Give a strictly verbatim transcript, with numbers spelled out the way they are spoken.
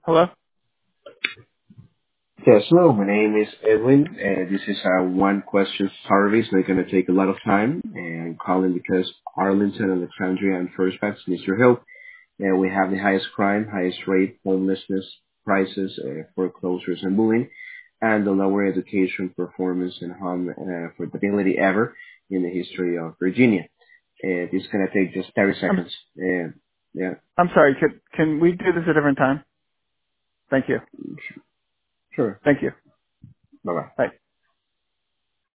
Hello? Yes, hello. My name is Edwin, and this is a one question survey. It's not going to take a lot of time. And I'm calling because Arlington, Alexandria, and First Bats needs your help. And we have the highest crime, highest rate, homelessness, prices, uh, foreclosures, and bullying, and the lower education performance and home uh, affordability ever in the history of Virginia. And this is going to take just thirty I'm seconds. And yeah, I'm sorry. Can can we do this at a different time? Thank you. sure. Thank you. Bye bye. Bye.